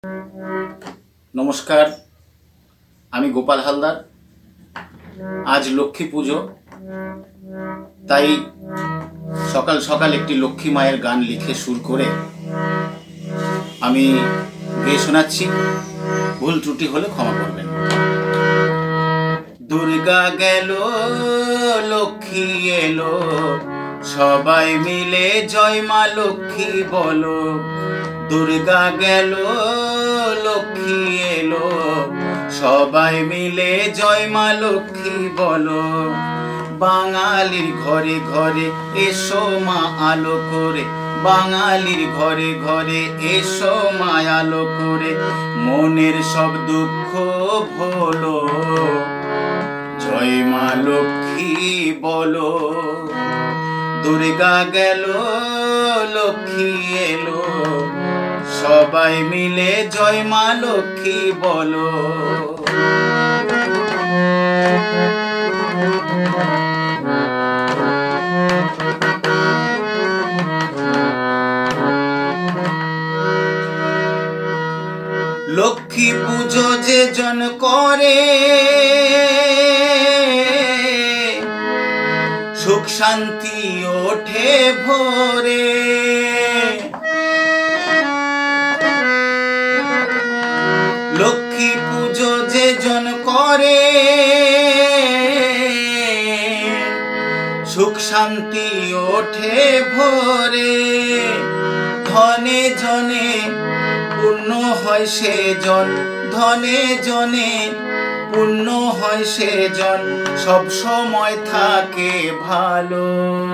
নমস্কার, আমি গোপাল হালদার। আজ লক্ষ্মী পুজো, তাই সকাল সকাল একটি লক্ষ্মী মায়ের গান লিখে সুর করে আমি গেয়ে শোনাচ্ছি। ভুল ত্রুটি হলে ক্ষমা করবেন। দুর্গা গেল, লক্ষ্মী এলো, সবাই মিলে জয় মা লক্ষ্মী বলো। দুর্গা গেল, লক্ষ্মী এলো, সবাই মিলে জয় মা লক্ষ্মী বলো। বাঙালির ঘরে ঘরে এসো মা আলো করে, বাঙালির ঘরে ঘরে এসো মা আলো করে, মনের সব দুঃখ ভোলো, জয় মা লক্ষ্মী বলো। দুর্গা গেল, লক্ষ্মী এলো, সবাই মিলে জয় মা লক্ষ্মী বলো। লক্ষ্মী পুজো যে জন করে, সুখ শান্তি ওঠে ভোরে। লক্ষ্মী পুজো যে জন করে, সুখ শান্তি ওঠে ভোরে। ধনে জনে পূর্ণ হয় সে জন, ধনে জনে পূর্ণ হয় সে জন, সব সময় থাকে ভালো,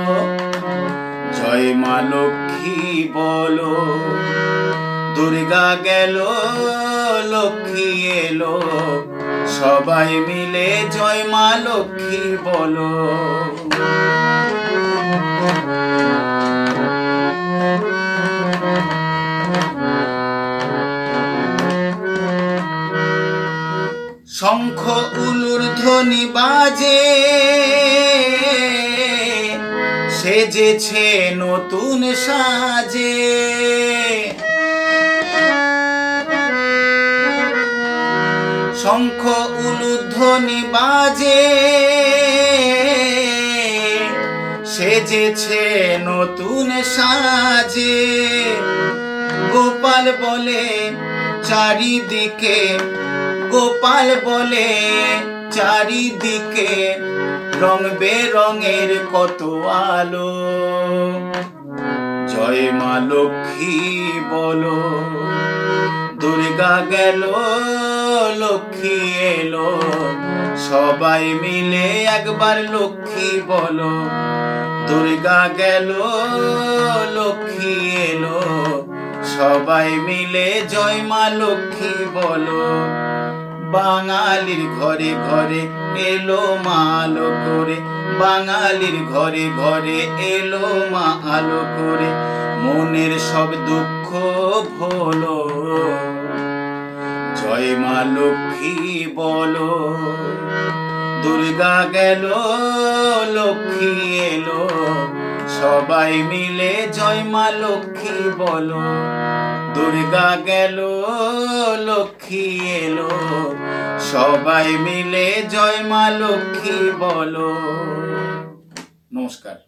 জয় মা লক্ষ্মী বলো। দুর্গা গেল, লক্ষ্মী এলো, সবাই মিলে জয় মা লক্ষ্মী বলো। শঙ্খ উলুর ধ্বনি বাজে, সেজেছে নতুন সাজে। শঙ্খ উলুর ধ্বনি বাজে, সেজেছে নতুন সাজে। গোপাল বলে চারিদিকে, গোপাল বলে চারিদিকে, রং বেরঙের কত আলো, জয় মা লক্ষ্মী বলো। দুর্গা গেল, লক্ষ্মী এলো, সবাই মিলে একবার লক্ষ্মী বলো। দুর্গা গেল, লক্ষ্মী এলো, সবাই মিলে জয় মা লক্ষ্মী বলো। বাঙালির ঘরে ঘরে এলো মা আলো করে, বাঙালির ঘরে ঘরে এলো মা আলো করে, মনের সব দুঃখ ভোলো, জয় মা লক্ষ্মী বলো। দুর্গা গেল, লক্ষ্মী এলো, সবাই মিলে জয় মা লক্ষ্মী বলো। দুর্গা গেল, লক্ষ্মী এলো, সবাই মিলে জয় মা লক্ষ্মী বলো। নমস্কার।